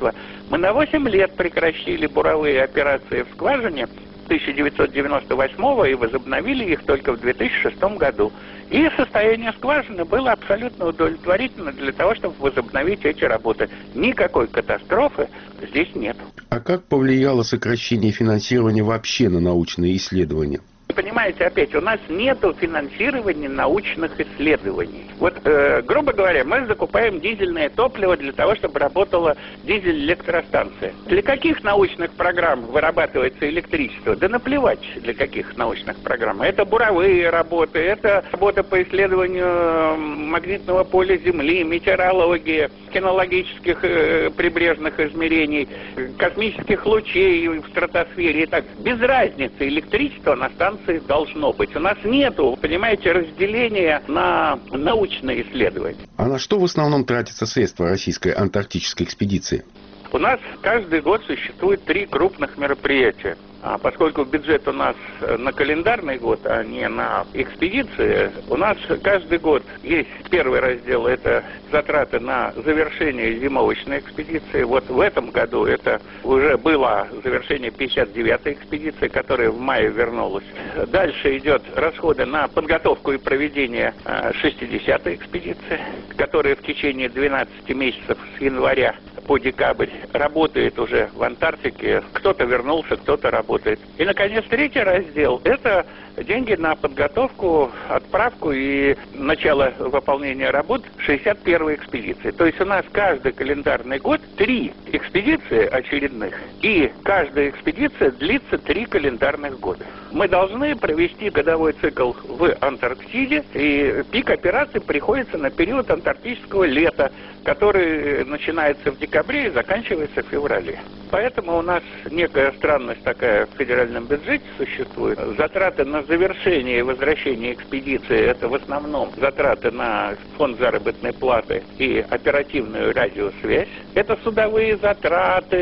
S10: Мы на восемь лет прекращили буровые операции в скважине тысяча девятьсот девяносто восьмого и возобновили их только в две тысячи шестом году. И состояние скважины было абсолютно удовлетворительно для того, чтобы возобновить эти работы. Никакой катастрофы здесь нет.
S9: А как повлияло сокращение финансирования вообще на научные исследования?
S10: Понимаете, опять, у нас нет финансирования научных исследований. Вот, э, грубо говоря, мы закупаем дизельное топливо для того, чтобы работала дизель-электростанция. Для каких научных программ вырабатывается электричество? Да наплевать, для каких научных программ. Это буровые работы, это работа по исследованию магнитного поля Земли, метеорология, кинологических э, прибрежных измерений, космических лучей в стратосфере и так. Без разницы, электричество на станции должно быть. У нас нету, понимаете, разделения на научные исследования.
S9: А на что в основном тратятся средства российской антарктической экспедиции?
S10: У нас каждый год существует три крупных мероприятия. А поскольку бюджет у нас на календарный год, а не на экспедиции, у нас каждый год есть первый раздел, это затраты на завершение зимовочной экспедиции. Вот в этом году это уже было завершение пятьдесят девятой экспедиции, которая в мае вернулась. Дальше идет расходы на подготовку и проведение шестидесятой экспедиции, которая в течение двенадцати месяцев с января по декабрь работает уже в Антарктике. Кто-то вернулся, кто-то работает. И, наконец, третий раздел – это деньги на подготовку, отправку и начало выполнения работ шестьдесят первой экспедиции. То есть у нас каждый календарный год три экспедиции очередных, и каждая экспедиция длится три календарных года. Мы должны провести годовой цикл в Антарктиде, и пик операций приходится на период антарктического лета, который начинается в декабре и заканчивается в феврале. Поэтому у нас некая странность такая в федеральном бюджете существует. Затраты на завершение и возвращение экспедиции – это в основном затраты на фонд заработной платы и оперативную радиосвязь. Это судовые затраты,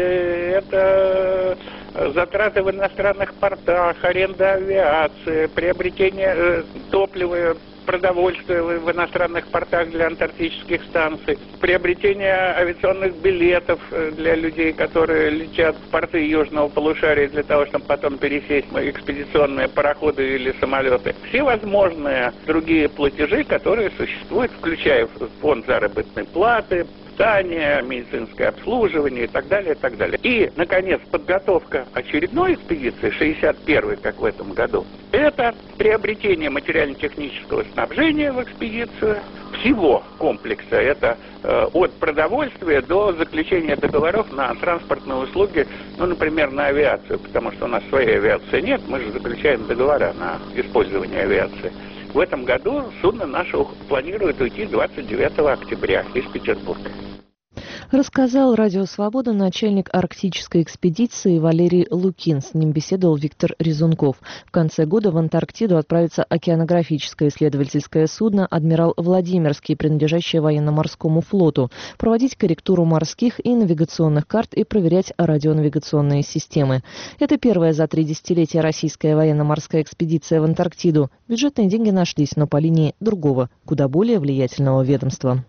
S10: это затраты в иностранных портах, аренда авиации, приобретение э, топлива, продовольствия в иностранных портах для антарктических станций, приобретение авиационных билетов для людей, которые летят в порты южного полушария для того, чтобы потом пересесть в экспедиционные пароходы или самолеты. Все возможные другие платежи, которые существуют, включая фонд заработной платы, питание, медицинское обслуживание и так далее, и так далее. И, наконец, подготовка очередной экспедиции, шестьдесят первой, как в этом году, это приобретение материально-технического снабжения в экспедицию, всего комплекса, это э, от продовольствия до заключения договоров на транспортные услуги, ну, например, на авиацию, потому что у нас своей авиации нет, мы же заключаем договора на использование авиации. В этом году судно наше планирует уйти двадцать девятого октября из Петербурга.
S1: Рассказал Радио Свобода начальник арктической экспедиции Валерий Лукин. С ним беседовал Виктор Резунков. В конце года в Антарктиду отправится океанографическое исследовательское судно «Адмирал Владимирский», принадлежащее военно-морскому флоту, проводить корректуру морских и навигационных карт и проверять радионавигационные системы. Это первая за три десятилетия российская военно-морская экспедиция в Антарктиду. Бюджетные деньги нашлись, но по линии другого, куда более влиятельного ведомства.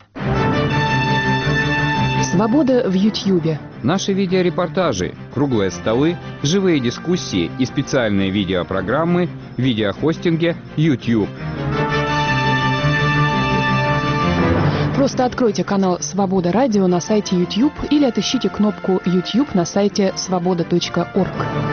S11: Свобода в Ютьюбе.
S12: Наши видеорепортажи, круглые столы, живые дискуссии и специальные видеопрограммы в видеохостинге YouTube.
S11: Просто откройте канал «Свобода Радио» на сайте YouTube или отыщите кнопку YouTube на сайте свобода точка орг.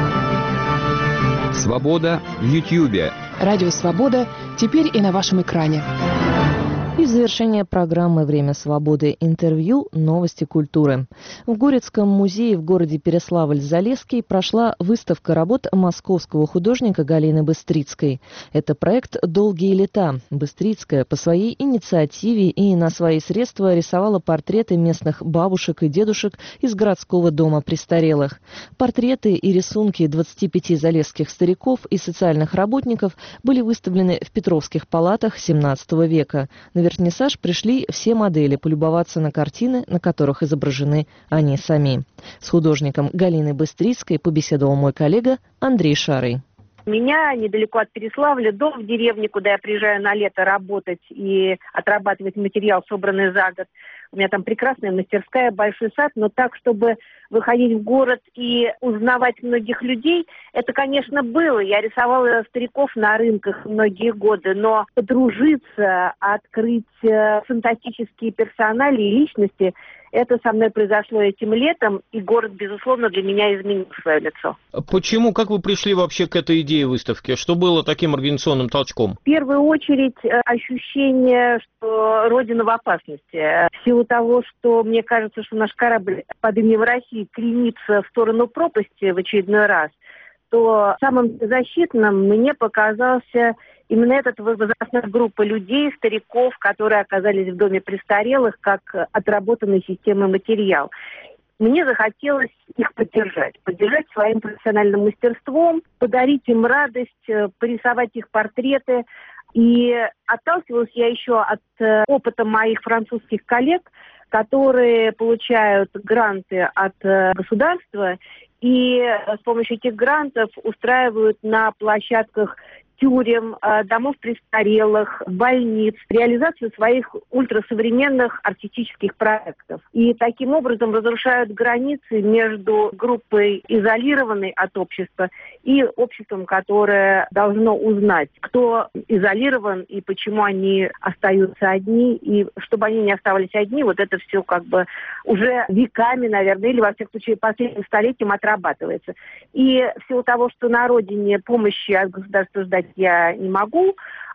S12: Свобода в Ютьюбе.
S11: Радио «Свобода» теперь и на вашем экране.
S1: И в завершение программы «Время свободы» интервью «Новости культуры». В Горецком музее в городе Переславль-Залесский прошла выставка работ московского художника Галины Быстрицкой. Это проект «Долгие лета». Быстрицкая по своей инициативе и на свои средства рисовала портреты местных бабушек и дедушек из городского дома престарелых. Портреты и рисунки двадцати пяти залесских стариков и социальных работников были выставлены в Петровских палатах семнадцатого века. На вернисаж пришли все модели полюбоваться на картины, на которых изображены они сами. С художником Галиной Быстрицкой побеседовал мой коллега Андрей Шарый.
S13: Меня недалеко от Переславля, дом в деревне, куда я приезжаю на лето работать и отрабатывать материал, собранный за год. У меня там прекрасная мастерская, большой сад, но так, чтобы выходить в город и узнавать многих людей, это, конечно, было. Я рисовала стариков на рынках многие годы, но подружиться, открыть фантастические персонали и личности, это со мной произошло этим летом, и город, безусловно, для меня изменил свое лицо.
S14: Почему? Как вы пришли вообще к этой идее выставки? Что было таким организационным толчком?
S13: В первую очередь ощущение, что Родина в опасности. В силу того, что мне кажется, что наш корабль под именем России кренится в сторону пропасти в очередной раз, то самым защитным мне показался именно эта возрастная группа людей, стариков, которые оказались в доме престарелых, как отработанной системой материал. Мне захотелось их поддержать, поддержать своим профессиональным мастерством, подарить им радость, порисовать их портреты. И отталкивалась я еще от опыта моих французских коллег, которые получают гранты от государства и с помощью этих грантов устраивают на площадках тюрем, домов престарелых, больниц, реализацию своих ультрасовременных артистических проектов. И таким образом разрушают границы между группой, изолированной от общества, и обществом, которое должно узнать, кто изолирован и почему они остаются одни, и чтобы они не оставались одни, вот это все как бы уже веками, наверное, или во всяком случае последним столетием отрабатывается. И в силу того, что на родине помощи от государства ждать я не могу,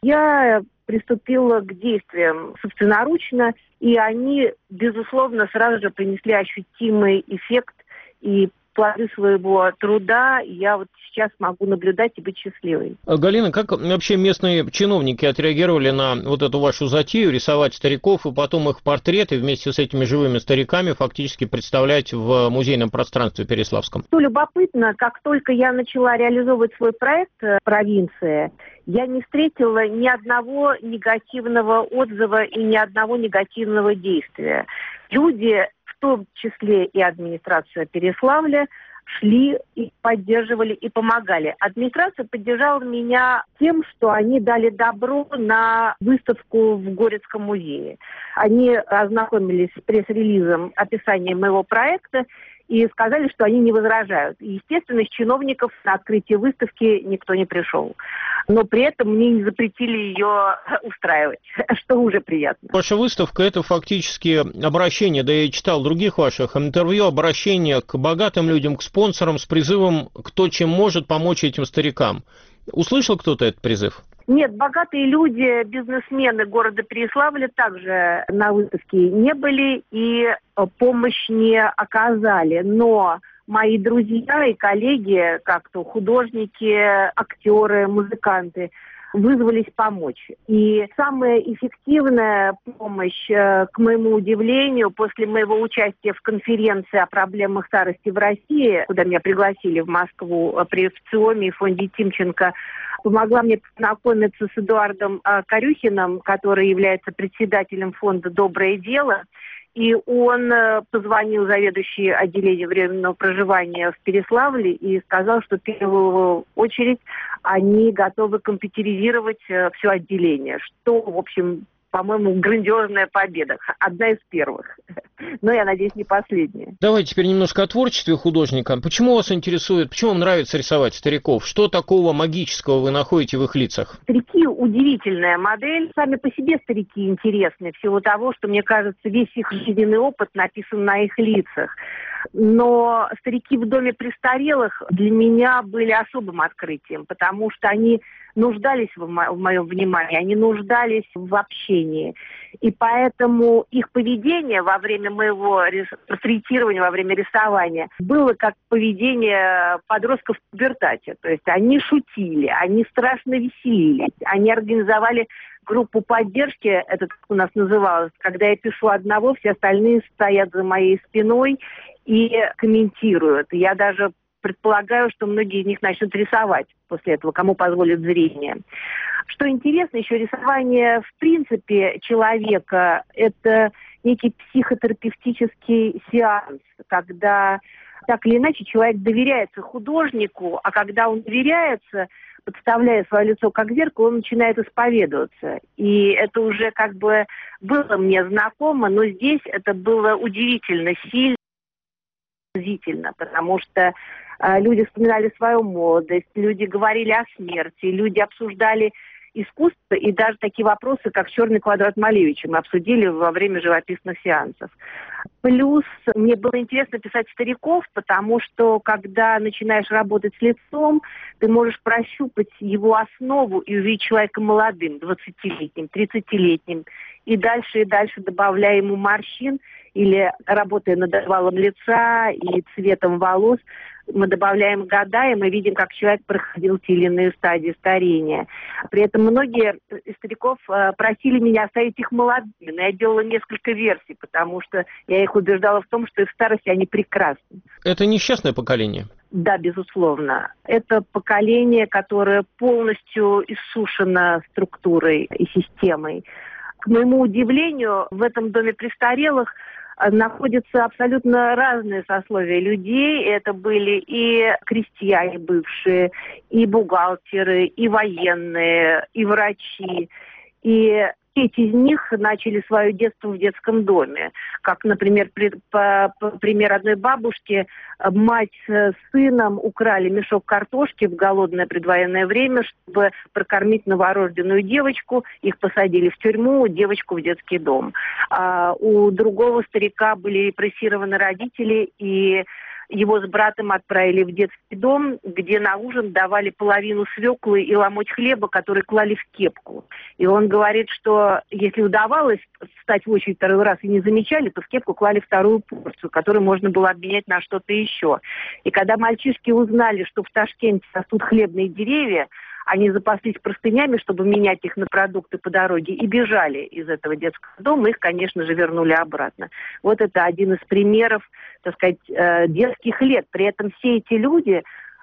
S13: я приступила к действиям собственноручно, и они, безусловно, сразу же принесли ощутимый эффект, и плоды своего труда я вот сейчас могу наблюдать и быть счастливой.
S14: Галина, как вообще местные чиновники отреагировали на вот эту вашу затею рисовать стариков и потом их портреты вместе с этими живыми стариками фактически представлять в музейном пространстве Переславском?
S13: Что любопытно, как только я начала реализовывать свой проект «Провинция», я не встретила ни одного негативного отзыва и ни одного негативного действия. Люди, в том числе и администрация Переславля, шли и поддерживали и помогали. Администрация поддержала меня тем, что они дали добро на выставку в Горецком музее. Они ознакомились с пресс-релизом описания моего проекта и сказали, что они не возражают. Естественно, из чиновников на открытие выставки никто не пришел. Но при этом мне не запретили ее устраивать, что уже приятно.
S14: Ваша выставка – это фактически обращение, да я и читал других ваших интервью, обращение к богатым людям, к спонсорам с призывом, кто чем может помочь этим старикам. Услышал кто-то этот призыв?
S13: Нет, богатые люди, бизнесмены города Переславля также на выставке не были и помощь не оказали. Но мои друзья и коллеги, как-то художники, актеры, музыканты, вызвались помочь. И самая эффективная помощь, к моему удивлению, после моего участия в конференции о проблемах старости в России, куда меня пригласили в Москву при ВЦИОМе и фонде Тимченко, помогла мне познакомиться с Эдуардом Корюхиным, который является председателем фонда «Доброе дело». И он позвонил заведующей отделением временного проживания в Переславле и сказал, что в первую очередь они готовы компьютеризировать все отделение, что, в общем, по-моему, грандиозная победа. Одна из первых. Но, я надеюсь, не последняя.
S14: Давайте теперь немножко о творчестве художника. Почему вас интересует, почему вам нравится рисовать стариков? Что такого магического вы находите в их лицах?
S13: Старики – удивительная модель. Сами по себе старики интересны, в силу того, что, мне кажется, весь их жизненный опыт написан на их лицах. Но старики в доме престарелых для меня были особым открытием, потому что они нуждались в, мо- в моем внимании, они нуждались в общении. И поэтому их поведение во время моего рис- портретирования, во время рисования, было как поведение подростков в пубертате. То есть они шутили, они страшно веселились, они организовали группу поддержки, это как у нас называлось, когда я пишу одного, все остальные стоят за моей спиной и комментируют. Я даже предполагаю, что многие из них начнут рисовать после этого, кому позволит зрение. Что интересно, еще рисование в принципе человека – это некий психотерапевтический сеанс, когда так или иначе человек доверяется художнику, а когда он доверяется, подставляя свое лицо как зеркало, он начинает исповедоваться. И это уже как бы было мне знакомо, но здесь это было удивительно сильно, удивительно, потому что э, люди вспоминали свою молодость, люди говорили о смерти, люди обсуждали искусство, и даже такие вопросы, как «Черный квадрат» Малевича мы обсудили во время живописных сеансов. Плюс мне было интересно писать стариков, потому что, когда начинаешь работать с лицом, ты можешь прощупать его основу и увидеть человека молодым, двадцатилетним, тридцатилетним, и дальше и дальше добавляя ему морщин, или работая над овалом лица и цветом волос, мы добавляем года, и мы видим, как человек проходил те или иные стадии старения. При этом многие из стариков э, просили меня оставить их молодыми, но я делала несколько версий, потому что я их убеждала в том, что их в старости они прекрасны.
S14: Это несчастное поколение?
S13: Да, безусловно. Это поколение, которое полностью иссушено структурой и системой. К моему удивлению, в этом доме престарелых находятся абсолютно разные сословия людей. Это были и крестьяне бывшие, и бухгалтеры, и военные, и врачи. И эти из них начали свое детство в детском доме. Как, например, при, по, по пример одной бабушки, мать с сыном украли мешок картошки в голодное предвоенное время, чтобы прокормить новорожденную девочку. Их посадили в тюрьму, девочку в детский дом. А у другого старика были репрессированы родители, и его с братом отправили в детский дом, где на ужин давали половину свеклы и ломоть хлеба, который клали в кепку. И он говорит, что если удавалось встать в очередь второй раз и не замечали, то в кепку клали вторую порцию, которую можно было обменять на что-то еще. И когда мальчишки узнали, что в Ташкенте растут хлебные деревья, они запаслись простынями, чтобы менять их на продукты по дороге, и бежали из этого детского дома. Их, конечно же, вернули обратно. Вот это один из примеров, так сказать, детских лет. При этом все эти люди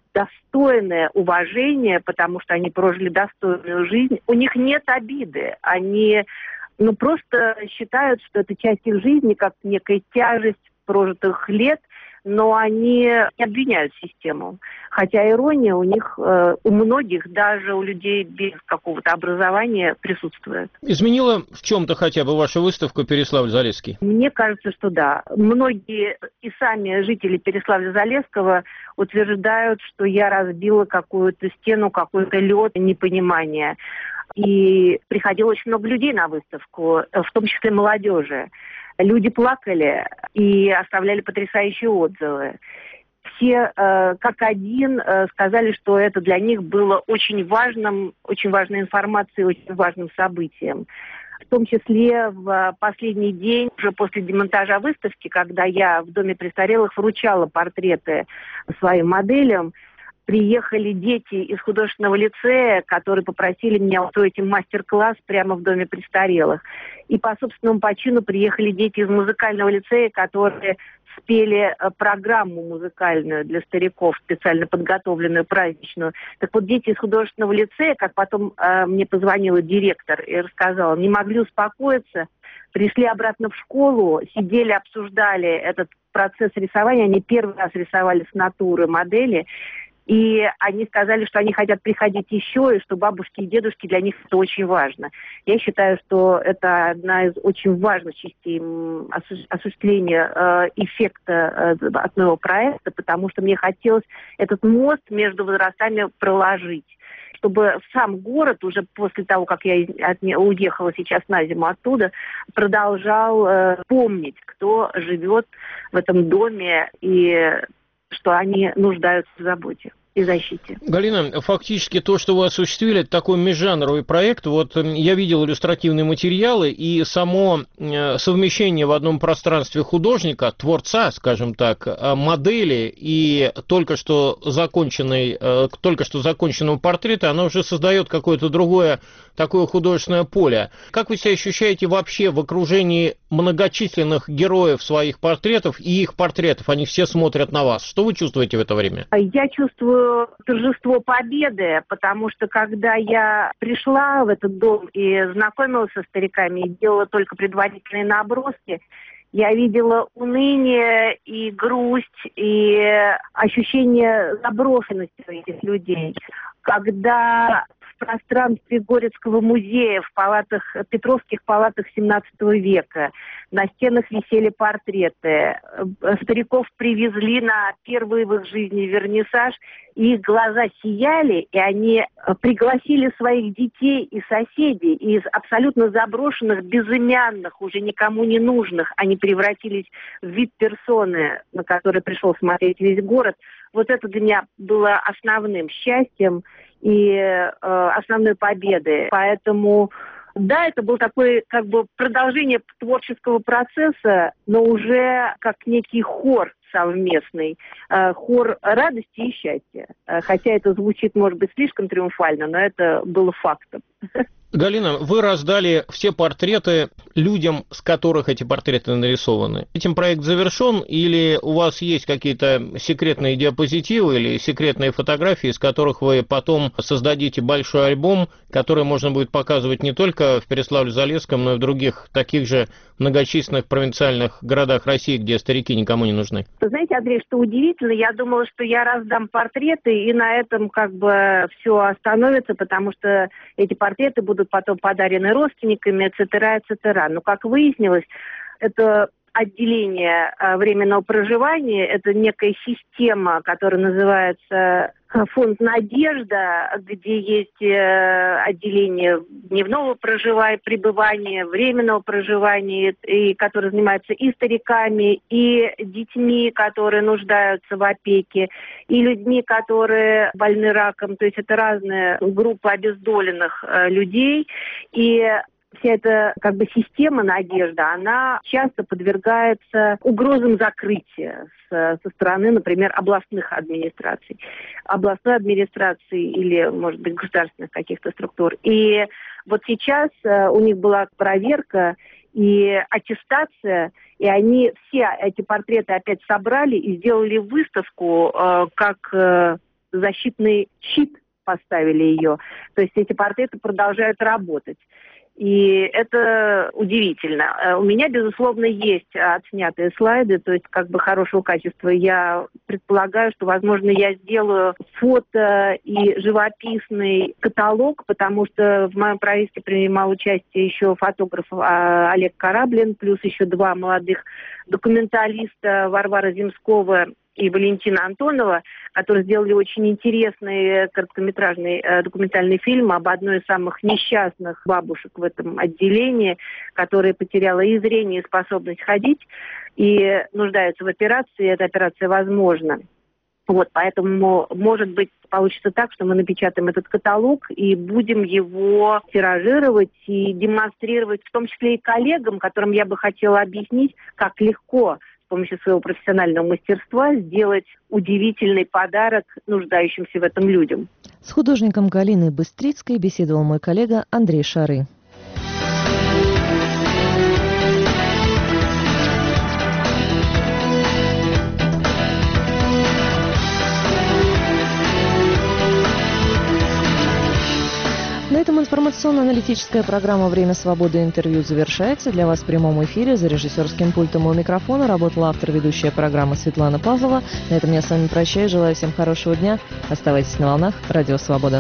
S13: достойны уважения, потому что они прожили достойную жизнь. У них нет обиды. Они ну, просто считают, что это часть их жизни, как некая тяжесть прожитых лет, но они не обвиняют систему. Хотя ирония у них, э, у многих, даже у людей без какого-то образования, присутствует.
S14: Изменила в чем-то хотя бы ваша выставка «Переславль-Залесский»?
S13: Мне кажется, что да. Многие и сами жители Переславля-Залесского утверждают, что я разбила какую-то стену, какой-то лед непонимания. И приходило очень много людей на выставку, в том числе молодежи. Люди плакали и оставляли потрясающие отзывы. Все э, как один э, сказали, что это для них было очень важным, очень важной информацией, очень важным событием. В том числе в последний день, уже после демонтажа выставки, когда я в Доме престарелых вручала портреты своим моделям, приехали дети из художественного лицея, которые попросили меня устроить им мастер-класс прямо в Доме престарелых. И по собственному почину приехали дети из музыкального лицея, которые спели программу музыкальную для стариков, специально подготовленную, праздничную. Так вот, дети из художественного лицея, как потом э, мне позвонила директор и рассказала, не могли успокоиться, пришли обратно в школу, сидели, обсуждали этот процесс рисования. Они первый раз рисовали с натуры модели. И они сказали, что они хотят приходить еще, и что бабушки и дедушки для них это очень важно. Я считаю, что это одна из очень важных частей осуществления э, эффекта э, от моего проекта, потому что мне хотелось этот мост между возрастами проложить, чтобы сам город уже после того, как я от, уехала сейчас на зиму оттуда, продолжал э, помнить, кто живет в этом доме и что они нуждаются в заботе и защите.
S14: Галина, фактически то, что вы осуществили, это такой межжанровый проект. Вот я видел иллюстративные материалы, и само совмещение в одном пространстве художника, творца, скажем так, модели и только что законченной, только что законченного портрета, оно уже создает какое-то другое такое художественное поле. Как вы себя ощущаете вообще в окружении многочисленных героев своих портретов и их портретов? Они все смотрят на вас. Что вы чувствуете в это время?
S13: Я чувствую торжество победы, потому что когда я пришла в этот дом и знакомилась со стариками и делала только предварительные наброски, Я видела уныние и грусть, и ощущение заброшенности этих людей. Когда в пространстве Горецкого музея, в палатах, Петровских палатах семнадцатого века, на стенах висели портреты. Стариков привезли на первый в их жизни вернисаж, и их глаза сияли, и они пригласили своих детей и соседей из абсолютно заброшенных, безымянных, уже никому не нужных. Они превратились в вид персоны, на который пришел смотреть весь город. Вот это для меня было основным счастьем и э, основной победой. Поэтому, да, это был такой как бы продолжение творческого процесса, но уже как некий хор совместный, э, хор радости и счастья. Э, хотя это звучит, может быть, слишком триумфально, но это было фактом.
S14: Галина, вы раздали все портреты людям, с которых эти портреты нарисованы. Этим проект завершен, или у вас есть какие-то секретные диапозитивы или секретные фотографии, из которых вы потом создадите большой альбом, который можно будет показывать не только в Переславле-Залесском, но и в других таких же многочисленных провинциальных городах России, где старики никому не нужны?
S13: Вы знаете, Андрей, что удивительно, я думала, что я раздам портреты, и на этом как бы все остановится, потому что эти портреты будут потом подарены родственниками, et cetera, et cetera. Но, как выяснилось, это отделение временного проживания, это некая система, которая называется фонд «Надежда», где есть отделение дневного проживания, пребывания, временного проживания, и которое занимается и стариками, и детьми, которые нуждаются в опеке, и людьми, которые больны раком. То есть это разная группа обездоленных людей. И вся эта как бы система «Надежда», она часто подвергается угрозам закрытия со, со стороны, например, областных администраций. Областной администрации или, может быть, государственных каких-то структур. И вот сейчас э, у них была проверка и аттестация, и они все эти портреты опять собрали и сделали выставку э, как э, защитный щит, поставили ее. То есть эти портреты продолжают работать. И это удивительно. У меня, безусловно, есть отснятые слайды, то есть как бы хорошего качества. Я предполагаю, что, возможно, я сделаю фото и живописный каталог, потому что в моем проекте принимал участие еще фотограф Олег Кораблин, плюс еще два молодых документалиста Варвара Земского и Валентина Антонова, которые сделали очень интересный короткометражный э, документальный фильм об одной из самых несчастных бабушек в этом отделении, которая потеряла и зрение, и способность ходить, и нуждается в операции, и эта операция возможна. Вот, поэтому, может быть, получится так, что мы напечатаем этот каталог и будем его тиражировать и демонстрировать, в том числе и коллегам, которым я бы хотела объяснить, как легко с помощью своего профессионального мастерства сделать удивительный подарок нуждающимся в этом людям.
S1: С художником Галиной Быстрицкой беседовал мой коллега Андрей Шары. На этом информационно-аналитическая программа «Время свободы. Интервью» завершается. Для вас в прямом эфире за режиссерским пультом у микрофона работала автор-ведущая программы Светлана Павлова. На этом я с вами прощаюсь. Желаю всем хорошего дня. Оставайтесь на волнах. Радио «Свобода».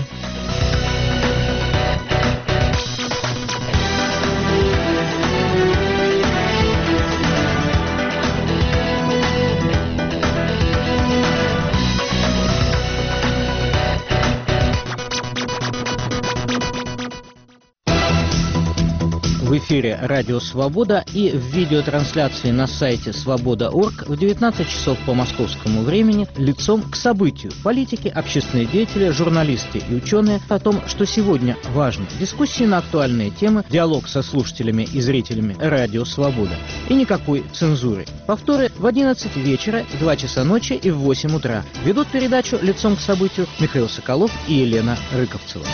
S15: В эфире «Радио Свобода» и в видеотрансляции на сайте свобода точка орг в девятнадцать часов по московскому времени лицом к событию. Политики, общественные деятели, журналисты и ученые о том, что сегодня важно. Дискуссии на актуальные темы, диалог со слушателями и зрителями «Радио Свобода». И никакой цензуры. Повторы в одиннадцать вечера, в два часа ночи и в восемь утра. Ведут передачу «Лицом к событию» Михаил Соколов и Елена Рыковцева.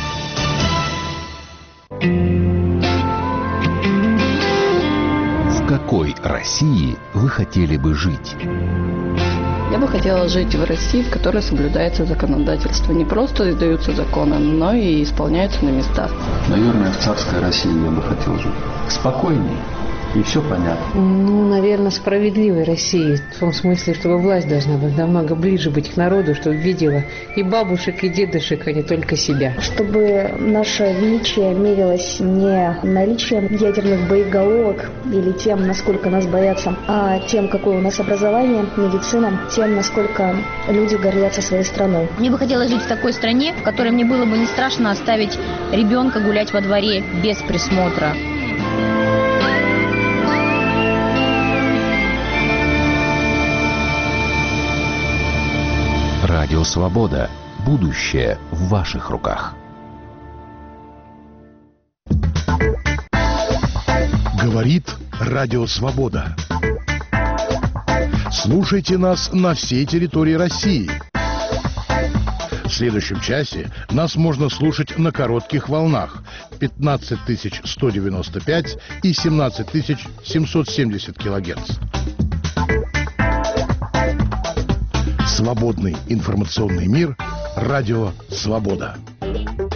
S8: В какой России вы хотели бы жить?
S16: Я бы хотела жить в России, в которой соблюдается законодательство. Не просто издаются законы, но и исполняются на местах.
S17: Наверное, в царской России я бы хотел жить. Спокойней, и все понятно.
S18: Ну, наверное, справедливой России. В том смысле, чтобы власть должна быть намного ближе быть к народу, чтобы видела и бабушек, и дедушек, а не только себя.
S19: Чтобы наше величие мерилось не наличием ядерных боеголовок или тем, насколько нас боятся, а тем, какое у нас образование, медицина, тем, насколько люди гордятся своей страной.
S20: Мне бы хотелось жить в такой стране, в которой мне было бы не страшно оставить ребенка гулять во дворе без присмотра.
S21: Радио «Свобода». Будущее в ваших руках.
S22: Говорит Радио «Свобода». Слушайте нас на всей территории России. В следующем часе нас можно слушать на коротких волнах пятнадцать тысяч сто девяносто пять и семнадцать тысяч семьсот семьдесят килогерц. Свободный информационный мир. Радио «Свобода».